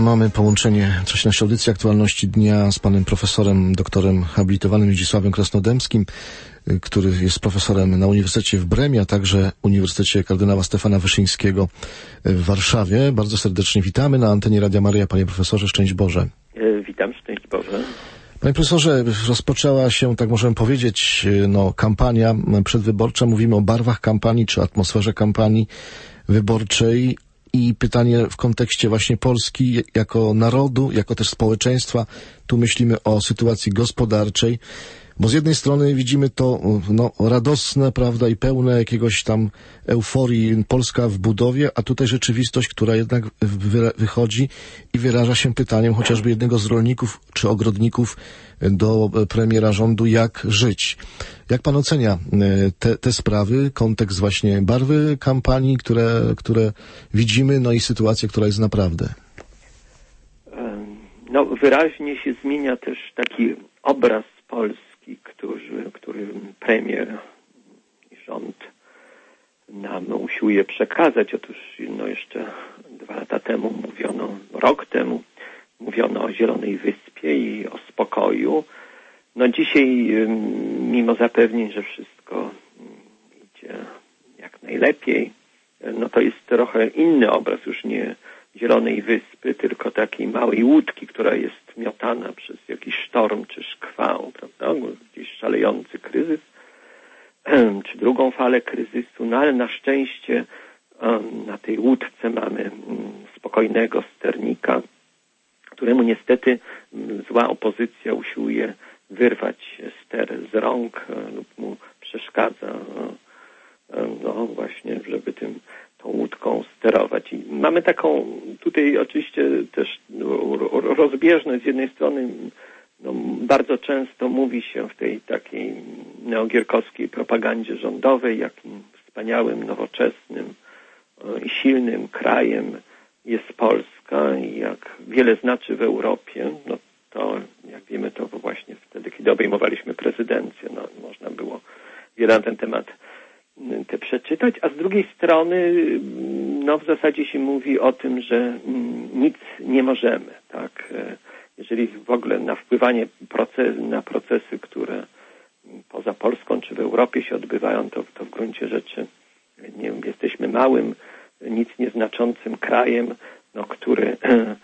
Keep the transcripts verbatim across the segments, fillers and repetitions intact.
Mamy połączenie w czasie naszej audycji Aktualności Dnia z panem profesorem, doktorem habilitowanym Zdzisławem Krasnodębskim, który jest profesorem na Uniwersytecie w Bremie, a także Uniwersytecie Kardynała Stefana Wyszyńskiego w Warszawie. Bardzo serdecznie witamy na antenie Radia Maryja. Panie profesorze, szczęść Boże. Witam, szczęść Boże. Panie profesorze, rozpoczęła się, tak możemy powiedzieć, no, kampania przedwyborcza. Mówimy o barwach kampanii czy atmosferze kampanii wyborczej. I pytanie w kontekście właśnie Polski jako narodu, jako też społeczeństwa. Tu myślimy o sytuacji gospodarczej, bo z jednej strony widzimy to no, radosne, prawda, i pełne jakiegoś tam euforii Polska w budowie, a tutaj rzeczywistość, która jednak wy, wychodzi i wyraża się pytaniem chociażby jednego z rolników czy ogrodników do premiera rządu, jak żyć. Jak pan ocenia te, te sprawy, kontekst właśnie barwy kampanii, które, które widzimy, no i sytuację, która jest naprawdę? No, wyraźnie się zmienia też taki obraz Polski, który, który premier i rząd nam usiłuje przekazać. Otóż no, jeszcze dwa lata temu mówiono, rok temu mówiono o Zielonej Wyspie i o spokoju. No dzisiaj, mimo zapewnień, że wszystko idzie jak najlepiej, no to jest trochę inny obraz, już nie Zielonej Wyspy, tylko takiej małej łódki, która jest miotana przez jakiś sztorm czy szkwał, prawda? Gdzieś szalejący kryzys, czy drugą falę kryzysu, no ale na szczęście na tej łódce mamy spokojnego sternika, któremu niestety zła opozycja usiłuje wyrwać ster z rąk lub mu przeszkadza, no właśnie, żeby tym tą łódką sterować. I mamy taką tutaj oczywiście też rozbieżność. Z jednej strony no, bardzo często mówi się w tej takiej neogierkowskiej propagandzie rządowej, jakim wspaniałym, nowoczesnym i silnym krajem jest Polska i jak wiele znaczy w Europie. No to, jak wiemy, to właśnie wtedy, kiedy obejmowaliśmy prezydencję, no, można było wiele na ten temat te przeczytać, a z drugiej strony no w zasadzie się mówi o tym, że nic nie możemy, tak? Jeżeli w ogóle na wpływanie proces, na procesy, które poza Polską czy w Europie się odbywają, to, to w gruncie rzeczy nie, jesteśmy małym, nic nieznaczącym krajem, no, który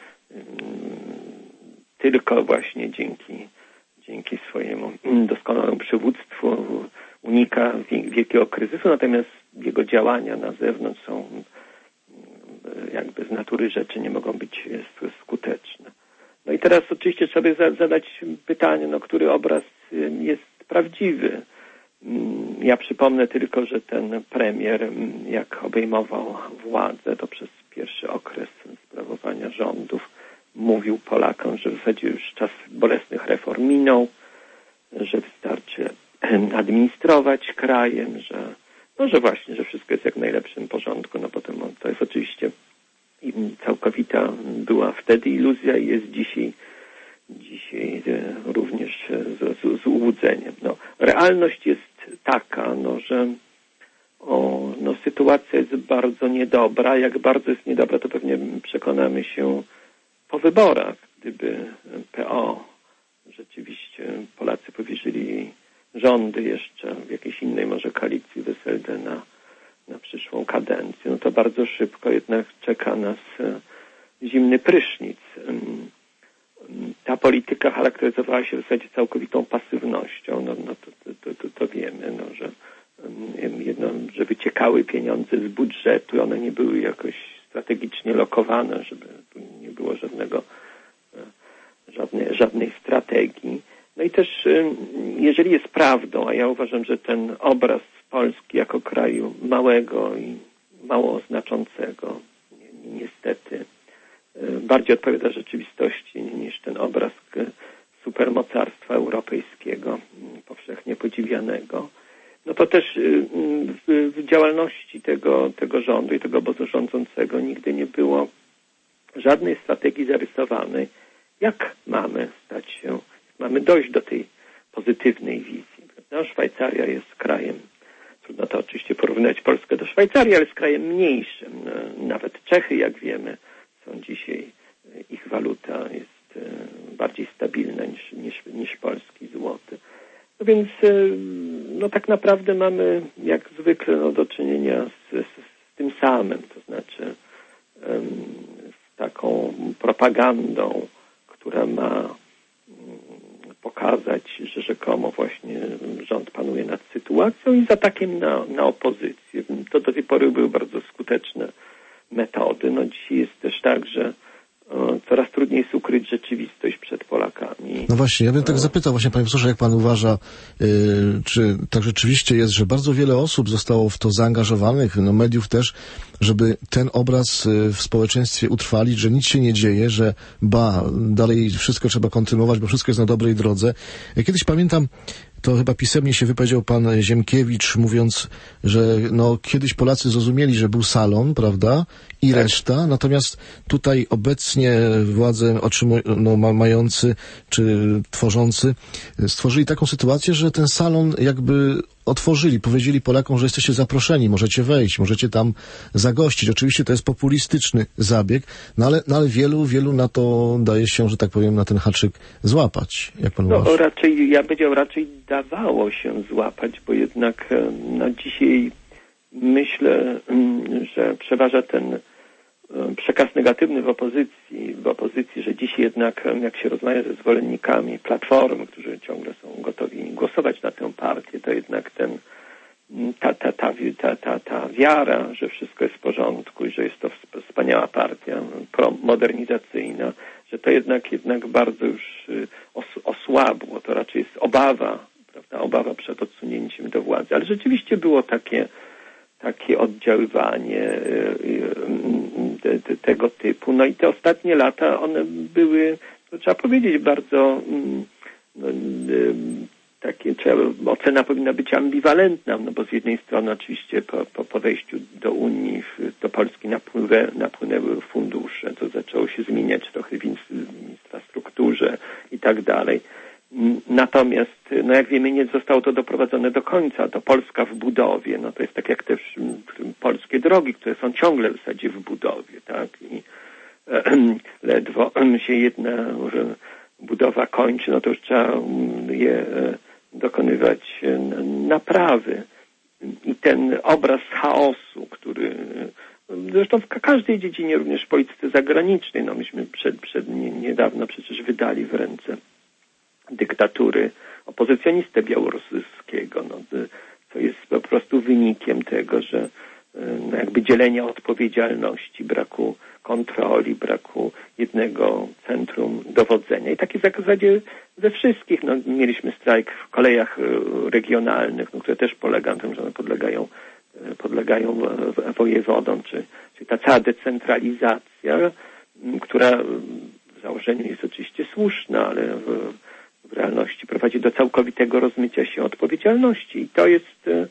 tylko właśnie dzięki, dzięki swojemu doskonałemu przywództwu unika wielkiego kryzysu, natomiast jego działania na zewnątrz są jakby z natury rzeczy nie mogą być skuteczne. No i teraz oczywiście trzeba by zadać pytanie, no, który obraz jest prawdziwy. Ja przypomnę tylko, że ten premier, jak obejmował władzę, to przez pierwszy okres sprawowania rządów mówił Polakom, że w zasadzie już czas bolesnych reform minął, że wystarczy administrować krajem, że no, że właśnie, że wszystko jest jak w najlepszym porządku. No potem to jest oczywiście całkowita była wtedy iluzja i jest dzisiaj dzisiaj również z, z, z ułudzeniem. No, realność jest taka, no, że o, no, sytuacja jest bardzo niedobra. Jak bardzo jest niedobra, to pewnie przekonamy się po wyborach, gdyby P O rzeczywiście Polacy powierzyli rządy jeszcze w jakiejś innej może koalicji w S L D na, na przyszłą kadencję, no to bardzo szybko jednak czeka nas zimny prysznic. Ta polityka charakteryzowała się w zasadzie całkowitą pasywnością, no, no to, to, to, to wiemy, no, że, jedno, że wyciekały pieniądze z budżetu, one nie były jakoś strategicznie lokowane, żeby tu nie było żadnego, żadnej, żadnej strategii. No i też, jeżeli jest prawdą, a ja uważam, że ten obraz Polski jako kraju małego i mało znaczącego, niestety, bardziej odpowiada rzeczywistości niż ten obraz supermocarstwa europejskiego, powszechnie podziwianego, no to też w, w działalności tego, tego rządu i tego obozu rządzącego nigdy nie było żadnej strategii zarysowanej, jak mamy stać się, mamy dojść do tej pozytywnej wizji. No, Szwajcaria jest krajem, trudno to oczywiście porównać Polskę do Szwajcarii, ale jest krajem mniejszym. Nawet Czechy, jak wiemy, są dzisiaj ich waluta jest bardziej stabilna niż, niż, niż polski złoty. No więc no tak naprawdę mamy jak zwykle no, do czynienia z, z, z tym samym, to znaczy um, z taką propagandą, która ma pokazać, że rzekomo właśnie rząd panuje nad sytuacją i z atakiem na, na opozycję. To do tej pory były bardzo skuteczne metody. No dzisiaj jest też tak, że o, coraz trudniej jest ukryć rzeczywistość przed Polakami. No właśnie, ja bym tak zapytał właśnie, panie profesorze, jak pan uważa, yy, czy tak rzeczywiście jest, że bardzo wiele osób zostało w to zaangażowanych, no mediów też, żeby ten obraz w społeczeństwie utrwalić, że nic się nie dzieje, że ba, dalej wszystko trzeba kontynuować, bo wszystko jest na dobrej drodze. Ja kiedyś pamiętam, to chyba pisemnie się wypowiedział pan Ziemkiewicz, mówiąc, że no kiedyś Polacy zrozumieli, że był salon, prawda, i tak. reszta, natomiast tutaj obecnie władze otrzymu- no, ma- mający czy tworzący stworzyli taką sytuację, że ten salon jakby otworzyli, powiedzieli Polakom, że jesteście zaproszeni, możecie wejść, możecie tam zagościć. Oczywiście to jest populistyczny zabieg, no ale, no ale wielu, wielu na to daje się, że tak powiem, na ten haczyk złapać. Jak pan no uważa? raczej, ja powiedział, raczej dawało się złapać, bo jednak no dzisiaj myślę, że przeważa ten przekaz negatywny w opozycji, w opozycji, że dziś jednak jak się rozmawia ze zwolennikami Platformy, którzy ciągle są gotowi głosować na tę partię, to jednak ten, ta, ta, ta, ta, ta, ta wiara, że wszystko jest w porządku i że jest to wspaniała partia promodernizacyjna, że to jednak, jednak bardzo już os, osłabło. To raczej jest obawa, prawda, obawa przed odsunięciem do władzy. Ale rzeczywiście było takie takie oddziaływanie te, te, tego typu. No i te ostatnie lata, one były, to trzeba powiedzieć, bardzo no, takie, trzeba, ocena powinna być ambiwalentna, no bo z jednej strony oczywiście po, po podejściu do Unii, do Polski napłynęły, napłynęły fundusze, to zaczęło się zmieniać trochę w infrastrukturze i tak dalej. Natomiast, no jak wiemy, nie zostało to doprowadzone do końca. To Polska w budowie, no to jest tak jak też polskie drogi, które są ciągle w zasadzie w budowie, tak? I e, ledwo się jedna budowa kończy, no to już trzeba je e, dokonywać e, naprawy. I ten obraz chaosu, który zresztą w każdej dziedzinie, również w polityce zagranicznej, no myśmy przed, przed nie, niedawno przecież wydali w ręce dyktatury opozycjonistę białoruskiego, no, co jest po prostu wynikiem tego, że no, jakby dzielenia odpowiedzialności, braku kontroli, braku jednego centrum dowodzenia. I tak jest w zasadzie we wszystkich. No, mieliśmy strajk w kolejach regionalnych, no, które też polega na tym, że one podlegają, podlegają wojewodom, czy, czy ta cała decentralizacja, która w założeniu jest oczywiście słuszna, ale w, w realności prowadzi do całkowitego rozmycia się odpowiedzialności. I to jest y,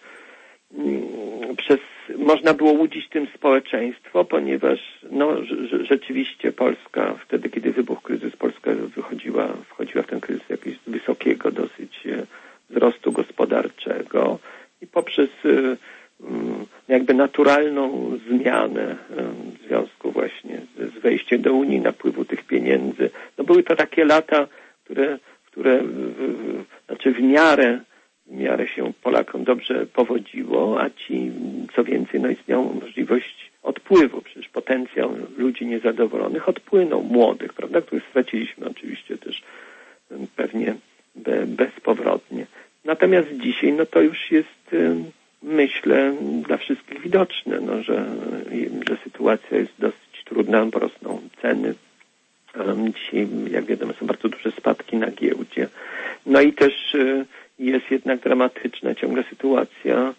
y, przez, można było łudzić tym społeczeństwo, ponieważ no, że, rzeczywiście Polska, wtedy kiedy wybuchł kryzys, Polska wychodziła, wchodziła w ten kryzys jakiegoś wysokiego dosyć y, wzrostu gospodarczego i poprzez y, jakby naturalną zmianę w związku właśnie z wejściem do Unii, napływu tych pieniędzy. No były to takie lata, które, które w, znaczy w miarę, w miarę się Polakom dobrze powodziło, a ci, co więcej, no istniała możliwość odpływu. Przecież potencjał ludzi niezadowolonych odpłynął, młodych, prawda, których straciliśmy oczywiście też pewnie be, bezpowrotnie. Natomiast dzisiaj, no to już jest, myślę, dla wszystkich widoczne, no, że, że sytuacja jest dosyć trudna, bo rosną ceny. Dzisiaj, jak wiadomo, są bardzo duże spadki na giełdzie. No i też jest jednak dramatyczna ciągle sytuacja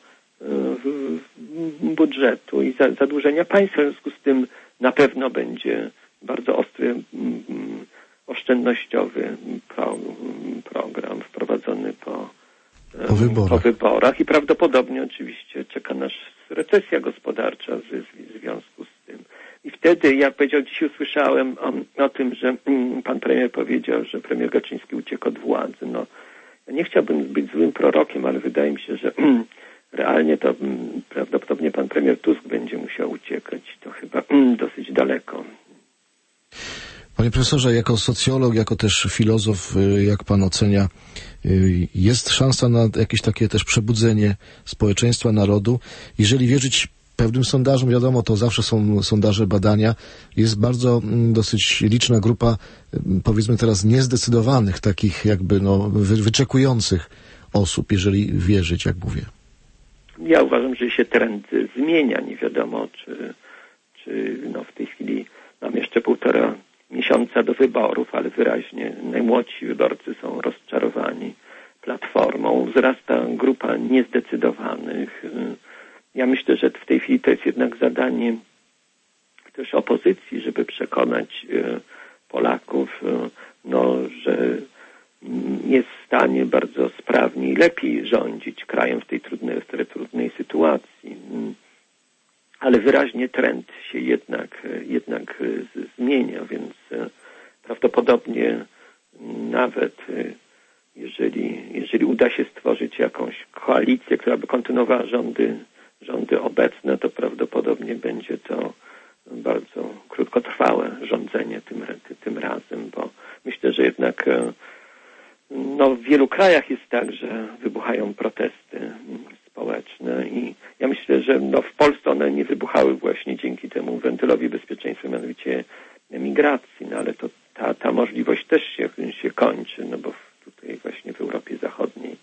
budżetu i zadłużenia państwa. W związku z tym na pewno będzie bardzo ostry oszczędnościowy pro, program wprowadzony po Po wyborach. po wyborach i prawdopodobnie oczywiście czeka nas recesja gospodarcza w, w związku z tym. I wtedy, jak powiedział, dzisiaj usłyszałem o, o tym, że mm, pan premier powiedział, że premier Kaczyński uciekł od władzy. No, ja nie chciałbym być złym prorokiem, ale wydaje mi się, że mm, realnie to mm, prawdopodobnie pan premier Tusk będzie musiał uciekać. To chyba mm, dosyć daleko. Panie profesorze, jako socjolog, jako też filozof, jak pan ocenia, jest szansa na jakieś takie też przebudzenie społeczeństwa, narodu? Jeżeli wierzyć pewnym sondażom, wiadomo, to zawsze są sondaże, badania, jest bardzo dosyć liczna grupa, powiedzmy teraz, niezdecydowanych, takich jakby no, wy, wyczekujących osób, jeżeli wierzyć, jak mówię. Ja uważam, że się trend zmienia. Nie wiadomo, czy, czy no w tej chwili mam jeszcze półtora miesiąca do wyborów, ale wyraźnie najmłodsi wyborcy są rozczarowani Platformą. Wzrasta grupa niezdecydowanych. Ja myślę, że w tej chwili to jest jednak zadanie też opozycji, żeby przekonać Polaków, no, że jest w stanie bardzo sprawnie i lepiej rządzić krajem w tej trudnej, w tej trudnej sytuacji. Ale wyraźnie trend się jednak, jednak zmienia, więc prawdopodobnie nawet jeżeli, jeżeli uda się stworzyć jakąś koalicję, która by kontynuowała rządy, rządy obecne, to prawdopodobnie będzie to bardzo krótkotrwałe rządzenie tym, tym razem, bo myślę, że jednak no, w wielu krajach jest tak, że wybuchają protesty społeczne i ja myślę, że no, w Polsce one nie wybuchały właśnie dzięki temu wentylowi bezpieczeństwa, mianowicie emigracji, no ale to ta, ta możliwość też się, się kończy, no bo tutaj właśnie w Europie Zachodniej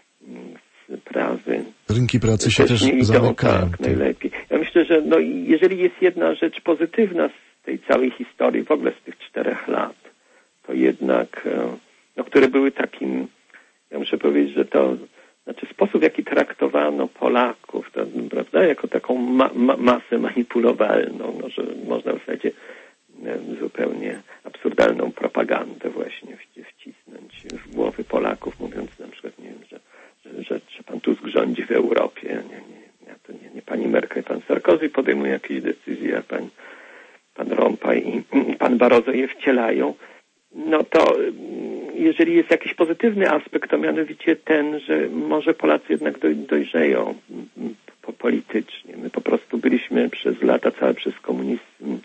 sprawy rynki pracy się też zamykają. Tak, najlepiej. Ja myślę, że no, jeżeli jest jedna rzecz pozytywna z tej całej historii, w ogóle z tych czterech lat, to jednak, no, które były takim, ja muszę powiedzieć, że to znaczy sposób, w jaki traktowano Polaków, to, prawda, jako taką ma, ma, masę manipulowalną, no, że można w zasadzie zupełnie absurdalną propagandę właśnie wcisnąć w głowy Polaków, mówiąc na przykład, nie wiem, że, że, że, że pan Tusk rządzi w Europie, nie, nie, to nie, nie pani Merkel, pan Sarkozy podejmuje jakieś decyzje, a pan, pan Rompuy i, i pan Barroso je wcielają. No to jeżeli jest jakiś pozytywny aspekt, to mianowicie ten, że może Polacy jednak doj, dojrzeją po, politycznie. My po prostu byliśmy przez lata całe przez komunizm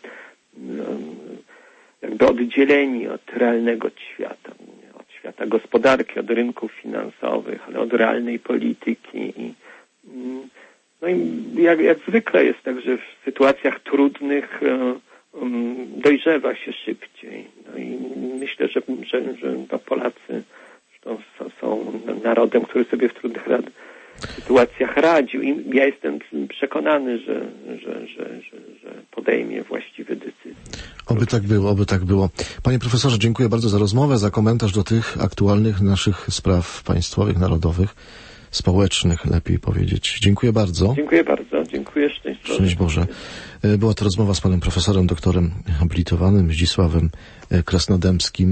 jakby oddzieleni od realnego świata, od świata gospodarki, od rynków finansowych, ale od realnej polityki. I, no i jak, jak zwykle jest tak, że w sytuacjach trudnych dojrzewa się szybciej. No i myślę, że, że, że Polacy są, są narodem, który sobie w trudnych rad, sytuacjach radził. I ja jestem przekonany, że, że, że, że, że podejmie właściwe decyzje. Oby tak było, oby tak było. Panie profesorze, dziękuję bardzo za rozmowę, za komentarz do tych aktualnych naszych spraw państwowych, narodowych, społecznych, lepiej powiedzieć. Dziękuję bardzo. Dziękuję bardzo. Dziękuję. Szczęść Boże. Szczęść Boże. Była to rozmowa z panem profesorem, doktorem habilitowanym Zdzisławem Krasnodębskim.